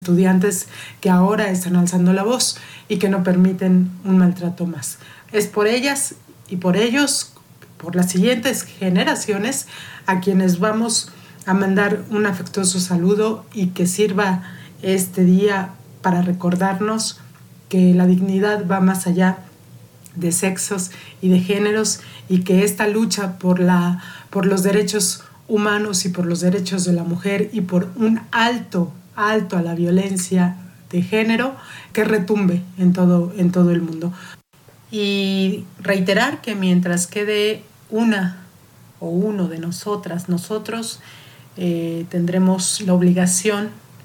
estudiantes que ahora están alzando la voz y que no permiten un maltrato más. Es por ellas y por ellos, por las siguientes generaciones, a quienes vamos a mandar un afectuoso saludo y que sirva este día para recordarnos que la dignidad va más allá de sexos y de géneros y que esta lucha por los derechos humanos y por los derechos de la mujer y por un alto a la violencia de género que retumbe en todo el mundo. Y reiterar que mientras quede una o uno de nosotros tendremos la obligación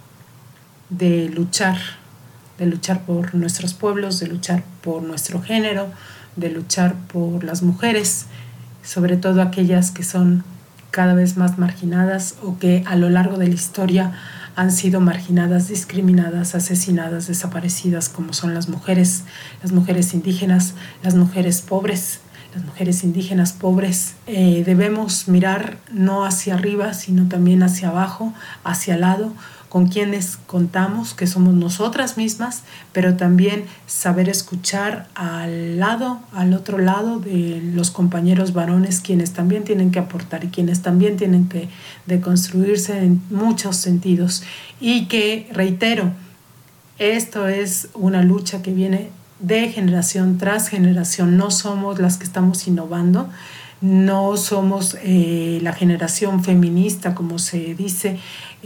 de luchar por nuestros pueblos, de luchar por nuestro género, de luchar por las mujeres, sobre todo aquellas que son cada vez más marginadas o que a lo largo de la historia han sido marginadas, discriminadas, asesinadas, desaparecidas, como son las mujeres indígenas, las mujeres pobres. Las mujeres indígenas pobres debemos mirar no hacia arriba, sino también hacia abajo, hacia el lado, con quienes contamos, que somos nosotras mismas, pero también saber escuchar al otro lado de los compañeros varones, quienes también tienen que aportar y quienes también tienen que deconstruirse en muchos sentidos. Y que, reitero, esto es una lucha que viene de generación tras generación. No somos las que estamos innovando, no somos la generación feminista, como se dice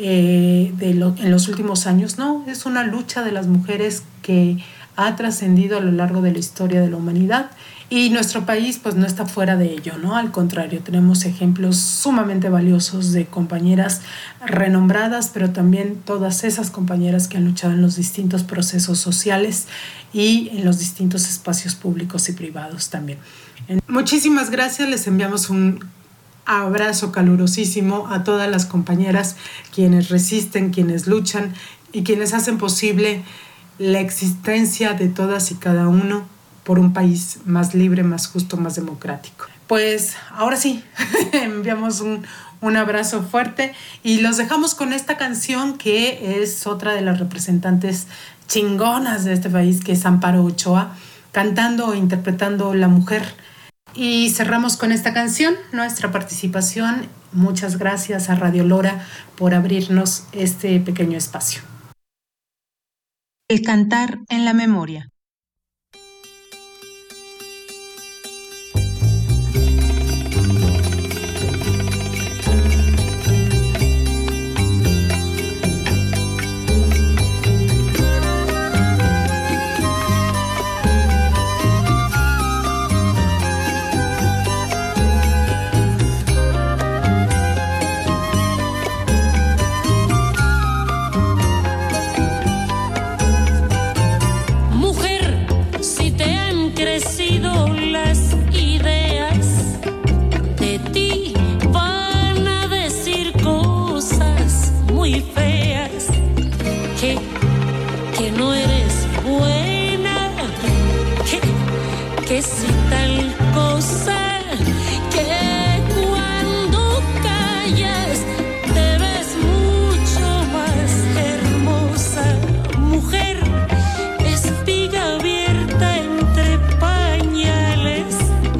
en los últimos años. No, es una lucha de las mujeres que ha trascendido a lo largo de la historia de la humanidad y nuestro país pues no está fuera de ello, ¿no? Al contrario, tenemos ejemplos sumamente valiosos de compañeras renombradas, pero también todas esas compañeras que han luchado en los distintos procesos sociales y en los distintos espacios públicos y privados también. Muchísimas gracias, les enviamos un abrazo calurosísimo a todas las compañeras quienes resisten, quienes luchan y quienes hacen posible la existencia de todas y cada uno por un país más libre, más justo, más democrático. Pues ahora sí, enviamos un abrazo fuerte y los dejamos con esta canción que es otra de las representantes chingonas de este país, que es Amparo Ochoa, cantando e interpretando La Mujer. Y cerramos con esta canción nuestra participación. Muchas gracias a Radio Lora por abrirnos este pequeño espacio. El cantar en la memoria. Que si tal cosa, que cuando callas te ves mucho más hermosa. Mujer, espiga abierta entre pañales,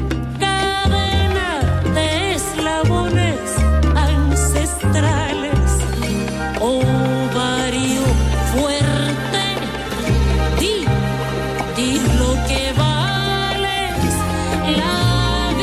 cadena de eslabones ancestrales, ovario fuerte, di lo que va. La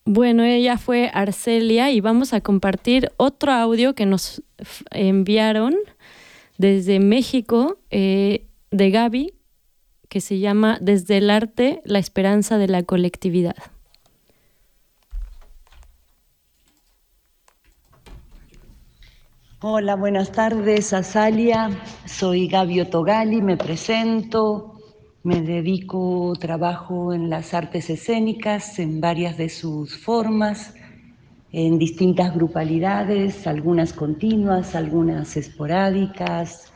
Bueno, ella fue Arcelia y vamos a compartir otro audio que nos enviaron desde México, de Gaby, que se llama Desde el arte, la esperanza de la colectividad. Hola, buenas tardes, Azalia. Soy Gaby Otogali, me presento. Me dedico, trabajo en las artes escénicas, en varias de sus formas, en distintas grupalidades, algunas continuas, algunas esporádicas,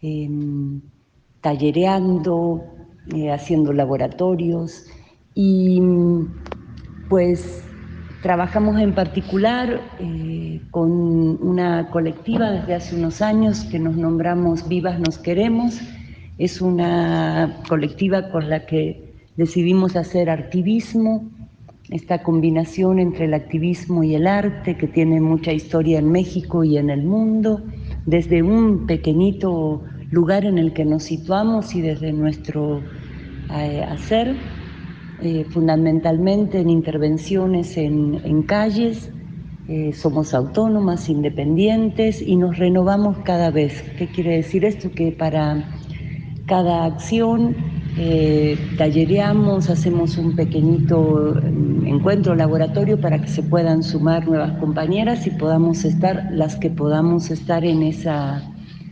tallereando, haciendo laboratorios y pues trabajamos en particular con una colectiva desde hace unos años que nos nombramos Vivas Nos Queremos. Es una colectiva con la que decidimos hacer activismo, esta combinación entre el activismo y el arte que tiene mucha historia en México y en el mundo, desde un pequeñito lugar en el que nos situamos y desde nuestro hacer, fundamentalmente en intervenciones en calles. Somos autónomas, independientes y nos renovamos cada vez. ¿Qué quiere decir esto? Que para cada acción tallereamos, hacemos un pequeñito encuentro laboratorio para que se puedan sumar nuevas compañeras y podamos estar las que podamos estar en esa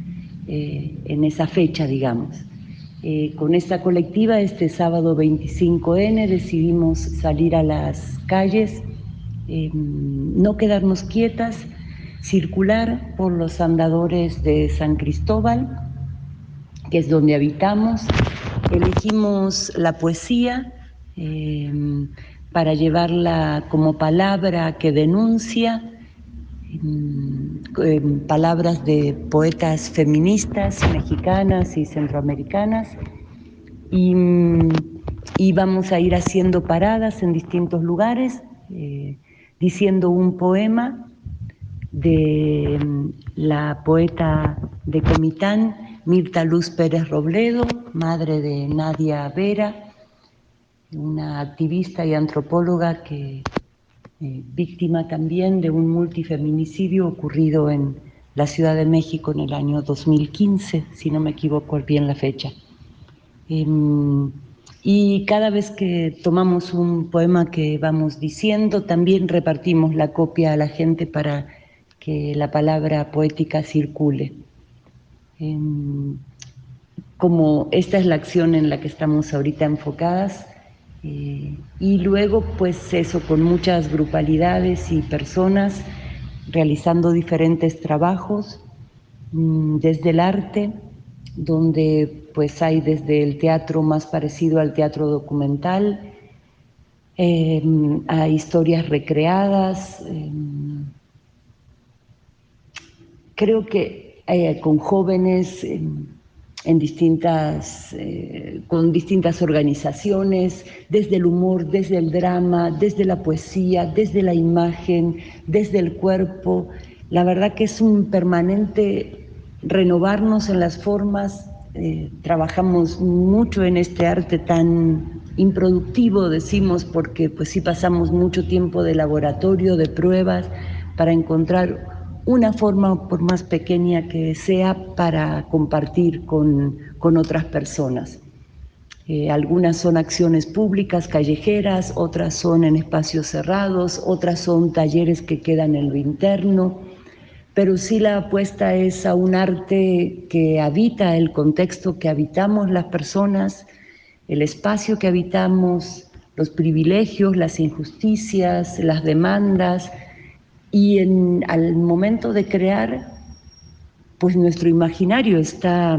fecha, digamos. Con esta colectiva, este sábado 25N, decidimos salir a las calles, no quedarnos quietas, circular por los andadores de San Cristóbal, que es donde habitamos. Elegimos la poesía para llevarla como palabra que denuncia, palabras de poetas feministas mexicanas y centroamericanas, y vamos a ir haciendo paradas en distintos lugares, diciendo un poema de la poeta de Comitán, Mirta Luz Pérez Robledo, madre de Nadia Vera, una activista y antropóloga que víctima también de un multifeminicidio ocurrido en la Ciudad de México en el año 2015, si no me equivoco bien la fecha. Y cada vez que tomamos un poema que vamos diciendo, también repartimos la copia a la gente para que la palabra poética circule. Como esta es la acción en la que estamos ahorita enfocadas, y luego pues eso, con muchas grupalidades y personas realizando diferentes trabajos desde el arte, donde pues hay desde el teatro más parecido al teatro documental, a historias recreadas, creo que con jóvenes con distintas organizaciones, desde el humor, desde el drama, desde la poesía, desde la imagen, desde el cuerpo. La verdad que es un permanente renovarnos en las formas. Trabajamos mucho en este arte tan improductivo, decimos, porque pues sí pasamos mucho tiempo de laboratorio, de pruebas, para encontrar una forma, por más pequeña que sea, para compartir con otras personas. Algunas son acciones públicas, callejeras, otras son en espacios cerrados, otras son talleres que quedan en lo interno, pero sí la apuesta es a un arte que habita el contexto que habitamos las personas, el espacio que habitamos, los privilegios, las injusticias, las demandas. Y al momento de crear, pues nuestro imaginario está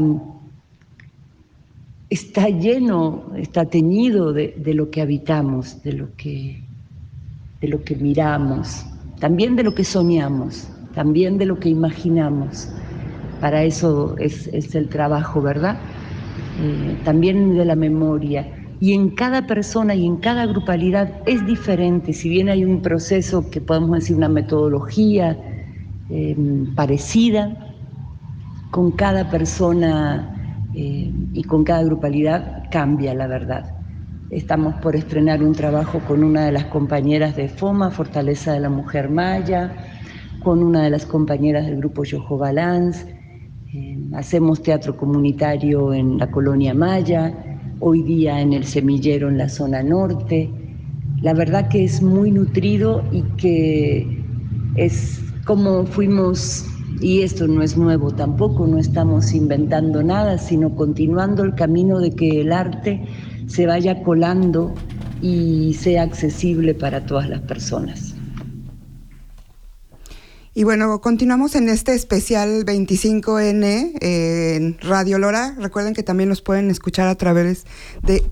lleno, está teñido de lo que habitamos, de lo que miramos, también de lo que soñamos, también de lo que imaginamos. Para eso es el trabajo, ¿verdad? También de la memoria. Y en cada persona y en cada grupalidad es diferente, si bien hay un proceso que podemos decir una metodología parecida, con cada persona y con cada grupalidad cambia la verdad. Estamos por estrenar un trabajo con una de las compañeras de FOMA, Fortaleza de la Mujer Maya, con una de las compañeras del grupo Yoho Balance. Hacemos teatro comunitario en la colonia Maya, hoy día en el Semillero en la zona norte. La verdad que es muy nutrido y que es como fuimos, y esto no es nuevo tampoco, no estamos inventando nada, sino continuando el camino de que el arte se vaya colando y sea accesible para todas las personas. Y bueno, continuamos en este especial 25N en Radio Lora. Recuerden que también nos pueden escuchar a través de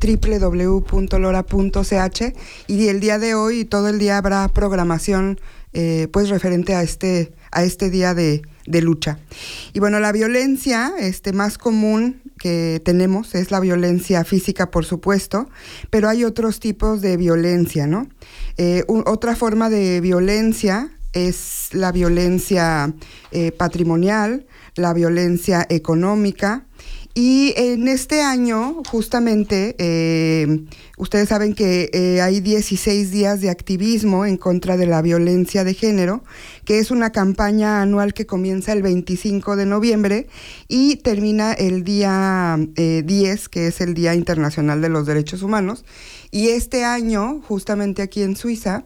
www.lora.ch, y el día de hoy y todo el día habrá programación pues referente a este día de lucha. Y bueno, la violencia más común que tenemos es la violencia física, por supuesto, pero hay otros tipos de violencia, ¿no? Otra forma de violencia es la violencia patrimonial, la violencia económica. Y en este año, justamente, ustedes saben que hay 16 días de activismo en contra de la violencia de género, que es una campaña anual que comienza el 25 de noviembre y termina el día 10, que es el Día Internacional de los Derechos Humanos. Y este año, justamente aquí en Suiza,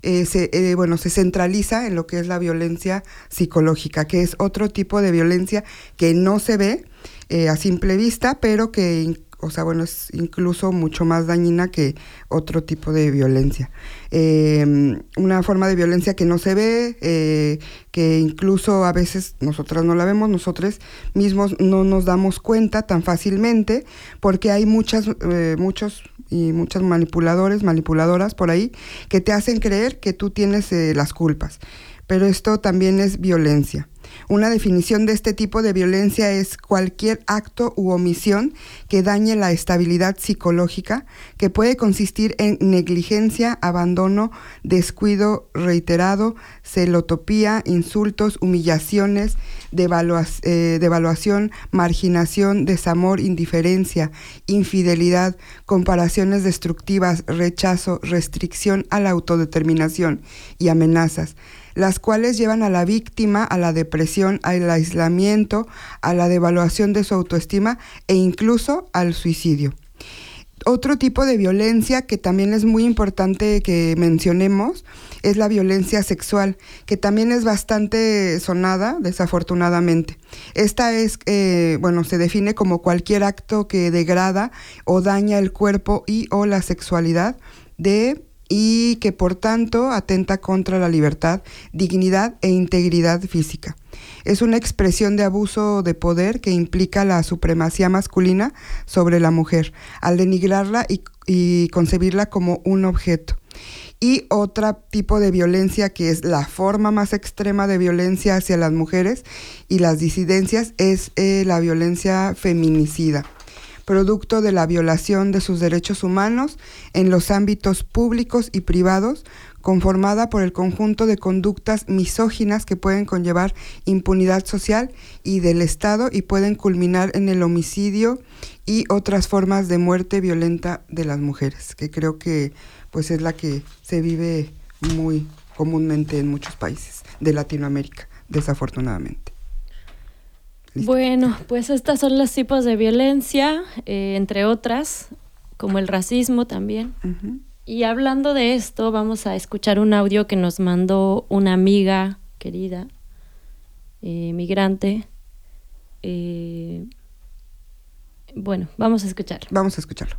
se centraliza en lo que es la violencia psicológica, que es otro tipo de violencia que no se ve a simple vista, pero que es incluso mucho más dañina que otro tipo de violencia. Una forma de violencia que no se ve, que incluso a veces nosotras no la vemos, nosotros mismos no nos damos cuenta tan fácilmente, porque hay muchos y muchas manipuladoras por ahí que te hacen creer que tú tienes las culpas. Pero esto también es violencia. Una definición de este tipo de violencia es cualquier acto u omisión que dañe la estabilidad psicológica, que puede consistir en negligencia, abandono, descuido reiterado, celotopía, insultos, humillaciones, devaluación, marginación, desamor, indiferencia, infidelidad, comparaciones destructivas, rechazo, restricción a la autodeterminación y amenazas, las cuales llevan a la víctima a la depresión, al aislamiento, a la devaluación de su autoestima e incluso al suicidio. Otro tipo de violencia que también es muy importante que mencionemos es la violencia sexual, que también es bastante sonada, desafortunadamente. Esta es, se define como cualquier acto que degrada o daña el cuerpo y o la sexualidad y que por tanto atenta contra la libertad, dignidad e integridad física. Es una expresión de abuso de poder que implica la supremacía masculina sobre la mujer, al denigrarla y concebirla como un objeto. Y otro tipo de violencia, que es la forma más extrema de violencia hacia las mujeres y las disidencias, es la violencia feminicida, producto de la violación de sus derechos humanos en los ámbitos públicos y privados, conformada por el conjunto de conductas misóginas que pueden conllevar impunidad social y del Estado y pueden culminar en el homicidio y otras formas de muerte violenta de las mujeres, que creo que pues es la que se vive muy comúnmente en muchos países de Latinoamérica, desafortunadamente. ¿Listo? Bueno, pues estos son los tipos de violencia, entre otras, como el racismo también. Uh-huh. Y hablando de esto, vamos a escuchar un audio que nos mandó una amiga querida, migrante. Vamos a escuchar. Vamos a escucharlo.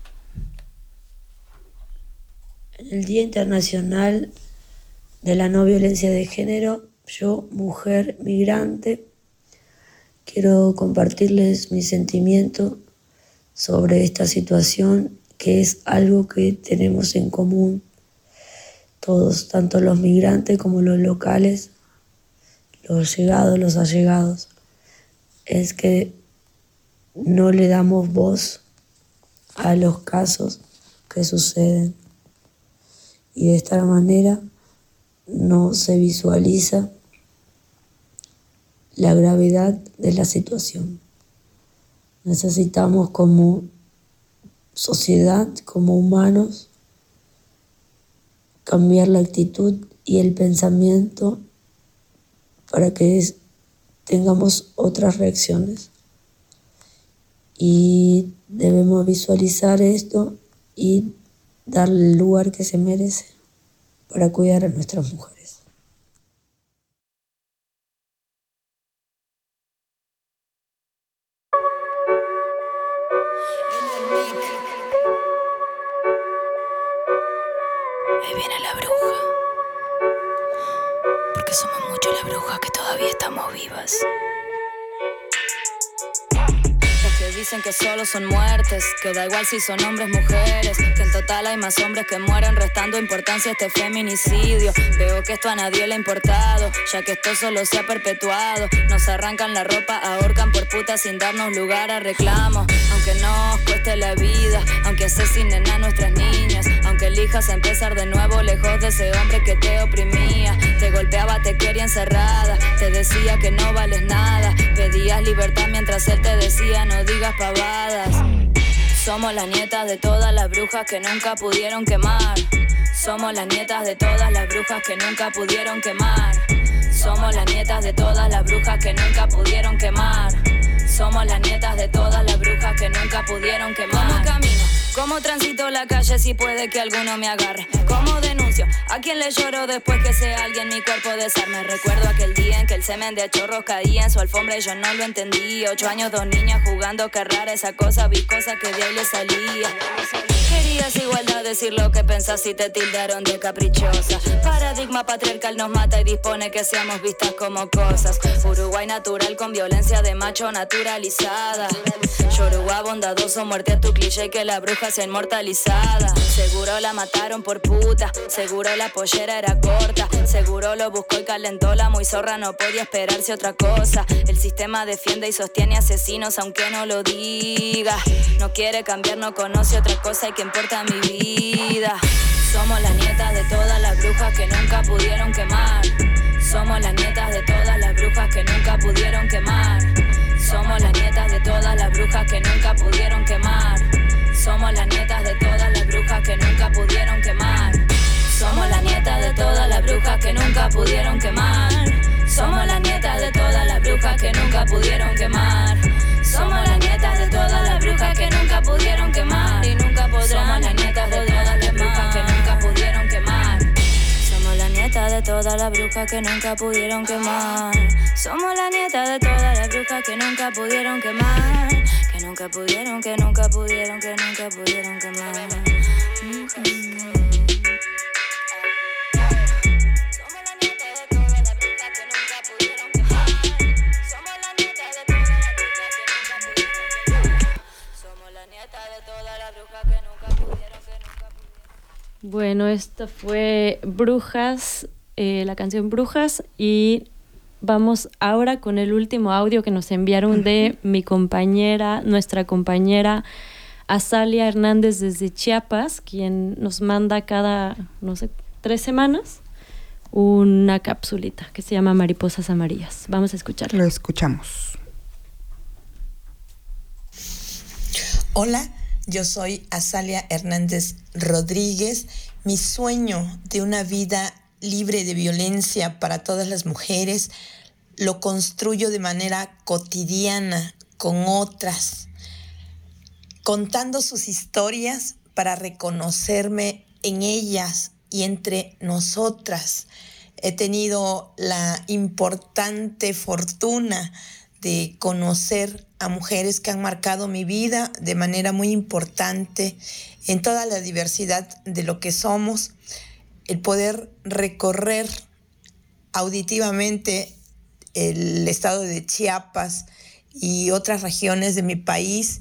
En el Día Internacional de la No Violencia de Género, yo, mujer migrante, quiero compartirles mi sentimiento sobre esta situación, que es algo que tenemos en común todos, tanto los migrantes como los locales, los llegados, los allegados. Es que no le damos voz a los casos que suceden y de esta manera no se visualiza la gravedad de la situación. Necesitamos como sociedad, como humanos, cambiar la actitud y el pensamiento para que tengamos otras reacciones. Y debemos visualizar esto y darle el lugar que se merece para cuidar a nuestras mujeres. Ahí viene la bruja, porque somos muchos las brujas que todavía estamos vivas. Que dicen que solo son muertes, que da igual si son hombres, mujeres, que en total hay más hombres que mueren, restando importancia a este feminicidio. Veo que esto a nadie le ha importado, ya que esto solo se ha perpetuado. Nos arrancan la ropa, ahorcan por puta sin darnos lugar a reclamo. Aunque nos cueste la vida, aunque asesinen a nuestras niñas, aunque elijas empezar de nuevo lejos de ese hombre que te oprimía. Te golpeaba, te quería encerrada, te decía que no vales nada, pedías libertad mientras él te decía no digas pavadas. Somos las nietas de todas las brujas que nunca pudieron quemar. Somos las nietas de todas las brujas que nunca pudieron quemar. Somos las nietas de todas las brujas que nunca pudieron quemar. Somos las nietas de todas las brujas que nunca pudieron quemar. ¿Cómo camino? ¿Cómo transito la calle si puede que alguno me agarre? ¿Cómo denuncio? ¿A quién le lloro después que sea alguien mi cuerpo desarme? Recuerdo aquel día en que el semen de chorros caía en su alfombra y yo no lo entendí. 8 años, 2 niñas jugando, qué rara esa cosa viscosa que de ahí le salía. Querías igualdad, decir lo que pensás y te tildaron de caprichosa. Paradigma patriarcal nos mata y dispone que seamos vistas como cosas. Uruguay natural con violencia de macho naturalizada. Yoruba bondadoso, muerte a tu cliché y que la bruja sea inmortalizada. Seguro la mataron por puta, seguro la pollera era corta, seguro lo buscó y calentó la muy zorra, no podía esperarse otra cosa. El sistema defiende y sostiene asesinos aunque no lo diga. No quiere cambiar, no conoce otra cosa y que importa mi vida. Somos las nietas de todas las brujas que nunca pudieron quemar. Somos las nietas de todas las brujas que nunca pudieron quemar. Somos las nietas de todas las brujas que nunca pudieron quemar. Somos las nietas de todas las brujas que nunca pudieron quemar. Somos las nietas de todas las brujas que nunca pudieron quemar. Somos las nietas de todas las brujas que nunca pudieron quemar. Somos las nietas de todas las brujas que nunca pudieron quemar y nunca podrán. Somos las nietas de todas las brujas que nunca pudieron quemar. Somos las nietas de todas las brujas que nunca pudieron quemar. Somos las nietas de todas las brujas que nunca pudieron quemar. Que nunca pudieron, que nunca pudieron, que nunca pudieron quemar. Bueno, esto fue Brujas, la canción Brujas, y vamos ahora con el último audio que nos enviaron de mi compañera, nuestra compañera Azalia Hernández desde Chiapas, quien nos manda cada, 3 semanas una capsulita que se llama Mariposas Amarillas. Vamos a escucharlo. Lo escuchamos. Hola, yo soy Azalia Hernández Rodríguez. Mi sueño de una vida libre de violencia para todas las mujeres lo construyo de manera cotidiana con otras, contando sus historias para reconocerme en ellas y entre nosotras. He tenido la importante fortuna de conocer a mujeres que han marcado mi vida de manera muy importante en toda la diversidad de lo que somos. El poder recorrer auditivamente el estado de Chiapas y otras regiones de mi país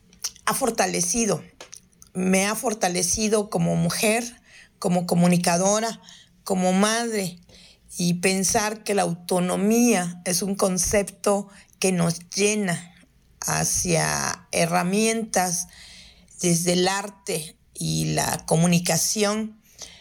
me ha fortalecido como mujer, como comunicadora, como madre, y pensar que la autonomía es un concepto que nos llena hacia herramientas desde el arte y la comunicación.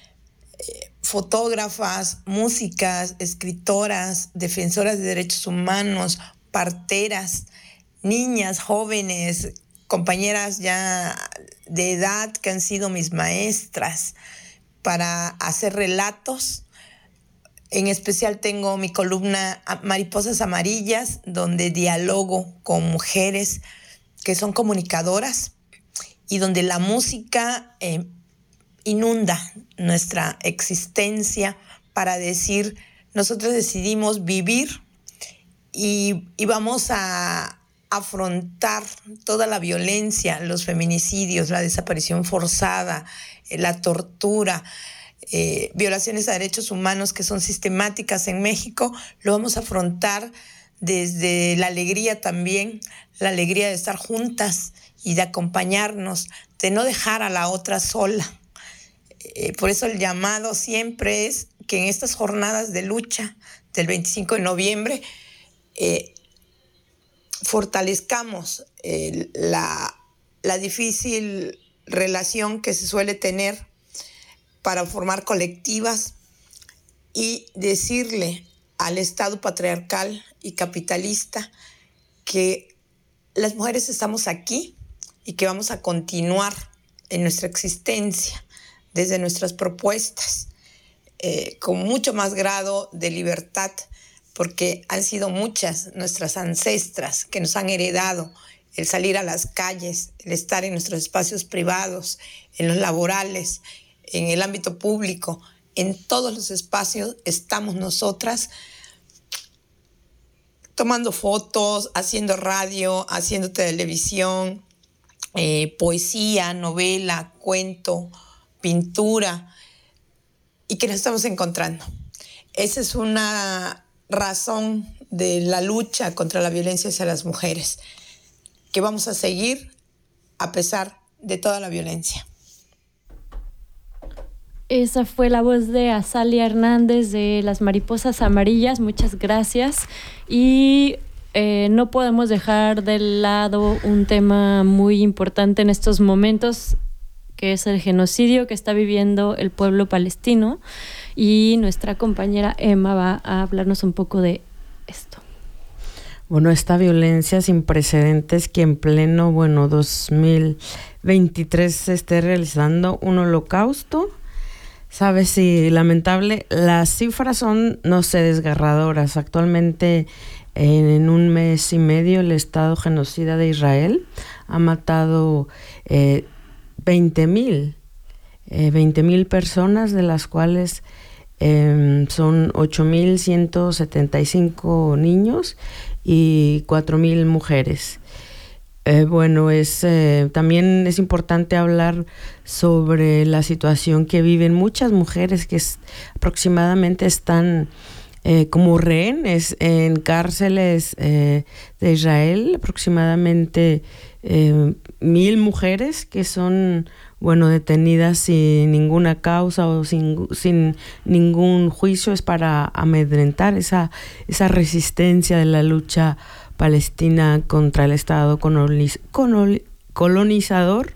Fotógrafas, músicas, escritoras, defensoras de derechos humanos, parteras, niñas, jóvenes, compañeras ya de edad que han sido mis maestras para hacer relatos. En especial tengo mi columna Mariposas Amarillas, donde dialogo con mujeres que son comunicadoras y donde la música inunda nuestra existencia para decir, nosotros decidimos vivir y vamos a afrontar toda la violencia, los feminicidios, la desaparición forzada, la tortura, violaciones a derechos humanos que son sistemáticas en México. Lo vamos a afrontar desde la alegría también, la alegría de estar juntas y de acompañarnos, de no dejar a la otra sola. Por eso el llamado siempre es que en estas jornadas de lucha del 25 de noviembre fortalezcamos la difícil relación que se suele tener para formar colectivas y decirle al Estado patriarcal y capitalista que las mujeres estamos aquí y que vamos a continuar en nuestra existencia desde nuestras propuestas con mucho más grado de libertad, porque han sido muchas nuestras ancestras que nos han heredado el salir a las calles, el estar en nuestros espacios privados, en los laborales, en el ámbito público. En todos los espacios estamos nosotras tomando fotos, haciendo radio, haciendo televisión, poesía, novela, cuento, pintura, y que nos estamos encontrando. Esa es una razón de la lucha contra la violencia hacia las mujeres, que vamos a seguir a pesar de toda la violencia. Esa fue la voz de Azalia Hernández de Las Mariposas Amarillas. Muchas gracias. Y no podemos dejar de lado un tema muy importante en estos momentos, que es el genocidio que está viviendo el pueblo palestino. Y nuestra compañera Emma va a hablarnos un poco de esto. Bueno, esta violencia sin precedentes que en pleno 2023 se esté realizando un holocausto. Sabes, sí, lamentable. Las cifras son, no sé, desgarradoras. Actualmente, en un mes y medio, el Estado genocida de Israel ha matado 20,000 personas, de las cuales son 8,175 niños y 4,000 mujeres. También es importante hablar sobre la situación que viven muchas mujeres que aproximadamente están como rehenes en cárceles de Israel, aproximadamente 1,000 mujeres que son detenidas sin ninguna causa o sin ningún juicio. Es para amedrentar esa resistencia de la lucha palestina contra el Estado colonizador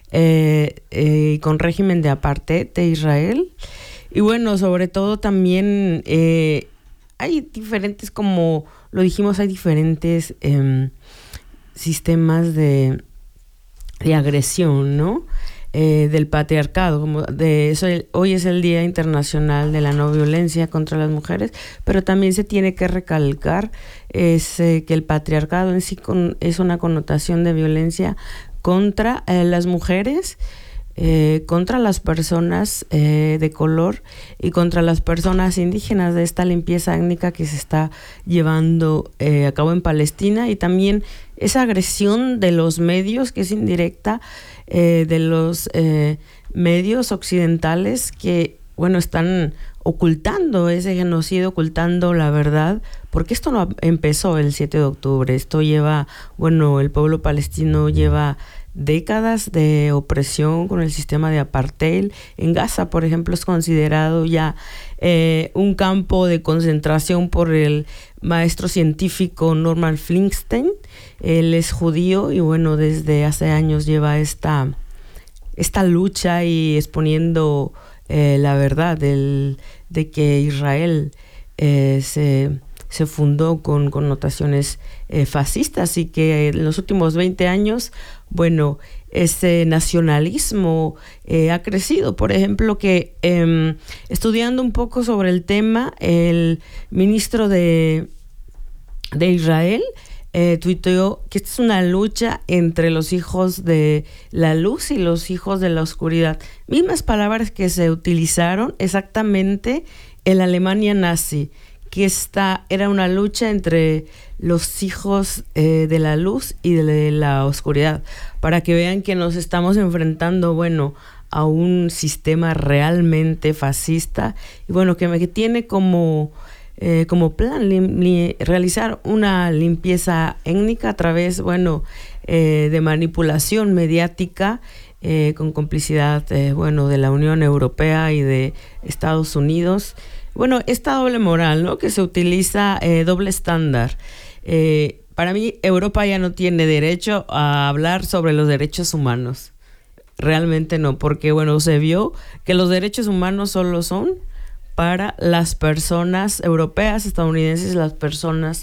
con régimen de apartheid de Israel. Y sobre todo también hay diferentes, como lo dijimos, hay diferentes sistemas de agresión, ¿no? Del patriarcado, hoy es el Día Internacional de la No Violencia contra las Mujeres, pero también se tiene que recalcar que el patriarcado en sí es una connotación de violencia contra las mujeres, contra las personas de color y contra las personas indígenas, de esta limpieza étnica que se está llevando a cabo en Palestina, y también esa agresión de los medios, que es indirecta, de los medios occidentales que están ocultando ese genocidio, ocultando la verdad, porque esto no empezó el 7 de octubre, esto lleva, el pueblo palestino lleva décadas de opresión con el sistema de apartheid. En Gaza, por ejemplo, es considerado ya un campo de concentración por el maestro científico Norman Finkelstein. Él es judío y desde hace años lleva esta lucha y exponiendo la verdad de que Israel se fundó con connotaciones fascistas, y que en los últimos 20 años bueno, ese nacionalismo ha crecido. Por ejemplo, que estudiando un poco sobre el tema, el ministro de Israel tuiteó que esta es una lucha entre los hijos de la luz y los hijos de la oscuridad. Mismas palabras que se utilizaron exactamente en la Alemania nazi, que era una lucha entre los hijos de la luz y de la oscuridad, para que vean que nos estamos enfrentando, bueno, a un sistema realmente fascista, y bueno, que tiene como plan realizar una limpieza étnica a través, bueno, de manipulación mediática, con complicidad, bueno, de la Unión Europea y de Estados Unidos. Bueno, esta doble moral, ¿no?, que se utiliza, doble estándar. Para mí, Europa ya no tiene derecho a hablar sobre los derechos humanos. Realmente no, porque, bueno, se vio que los derechos humanos solo son para las personas europeas, estadounidenses, las personas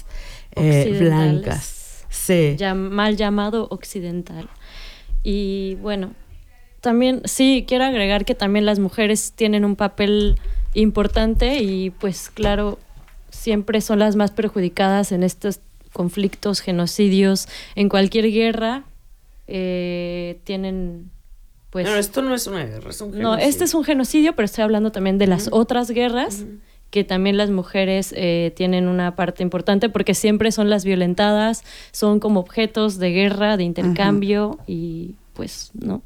blancas. Sí. Mal llamado occidental. Y bueno, también sí quiero agregar que también las mujeres tienen un papel importante y pues claro, siempre son las más perjudicadas en estos conflictos, genocidios, en cualquier guerra tienen... Pues, no, esto no es una guerra, es un genocidio. No, este es un genocidio, pero estoy hablando también de las otras guerras, que también las mujeres tienen una parte importante, porque siempre son las violentadas, son como objetos de guerra, de intercambio, y pues no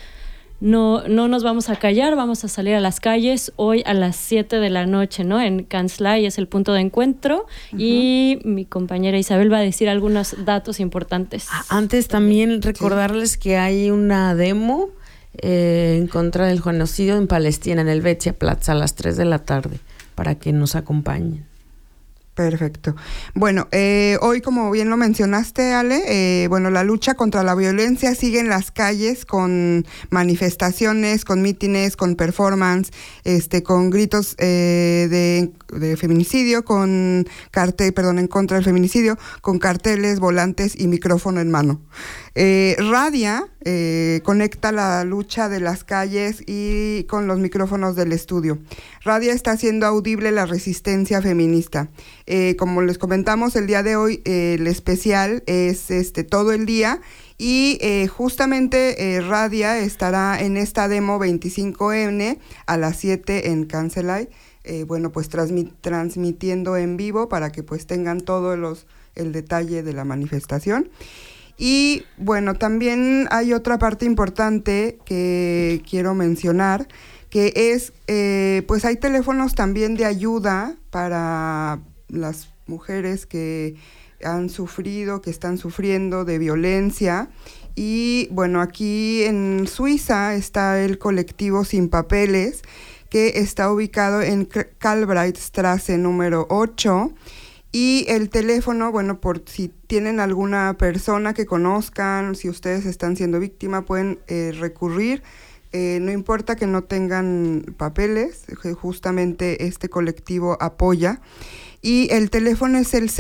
nos vamos a callar, vamos a salir a las calles hoy a las 7 de la noche, ¿no? En Kanzlei es el punto de encuentro, y mi compañera Isabel va a decir algunos datos importantes. Antes también recordarles que hay una demo en contra del genocidio en Palestina, en el Betzia Plaza, a las 3 de la tarde, para que nos acompañen. Perfecto. Bueno, hoy, como bien lo mencionaste, Ale, bueno, la lucha contra la violencia sigue en las calles con manifestaciones, con mítines, con performance, con gritos de feminicidio, con en contra del feminicidio, con carteles, volantes y micrófono en mano. Radia conecta la lucha de las calles y con los micrófonos del estudio. Radia está haciendo audible la resistencia feminista. Como les comentamos, el día de hoy el especial es todo el día, y justamente Radia estará en esta demo 25N a las 7 en Kanzlei, bueno, pues transmitiendo en vivo para que pues tengan todo el detalle de la manifestación. Y bueno, también hay otra parte importante que quiero mencionar, que es, pues hay teléfonos también de ayuda para las mujeres que han sufrido, que están sufriendo de violencia. Y bueno, aquí en Suiza está el colectivo Sin Papeles, que está ubicado en Kalbreitstraße número 8. Y el teléfono, bueno, por si tienen alguna persona que conozcan, si ustedes están siendo víctima, pueden recurrir. No importa que no tengan papeles, justamente este colectivo apoya. Y el teléfono es el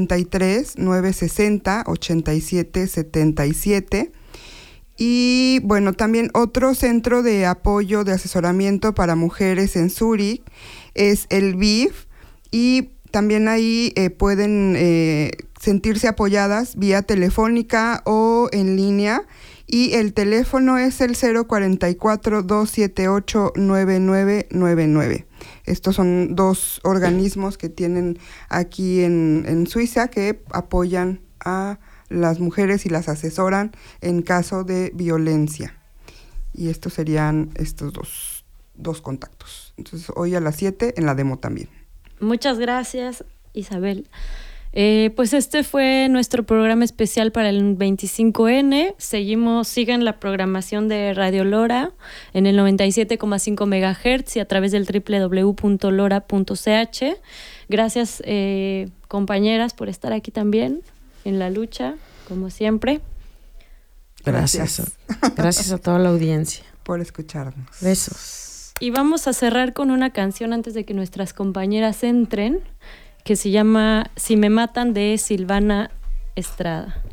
043-960-8777. Y bueno, también otro centro de apoyo, de asesoramiento para mujeres en Zúrich es el BIF, y también ahí pueden sentirse apoyadas vía telefónica o en línea, y el teléfono es el 044-278-9999. Estos son dos organismos que tienen aquí en Suiza, que apoyan a las mujeres y las asesoran en caso de violencia. Y estos serían estos dos contactos. Entonces, hoy a las 7 en la demo también. Muchas gracias, Isabel. Pues este fue nuestro programa especial para el 25N. Sigan la programación de Radio Lora en el 97,5 MHz y a través del www.lora.ch. Gracias, compañeras, por estar aquí también en la lucha, como siempre. Gracias. Gracias a toda la audiencia por escucharnos. Besos. Y vamos a cerrar con una canción antes de que nuestras compañeras entren, que se llama Si me matan, de Silvana Estrada.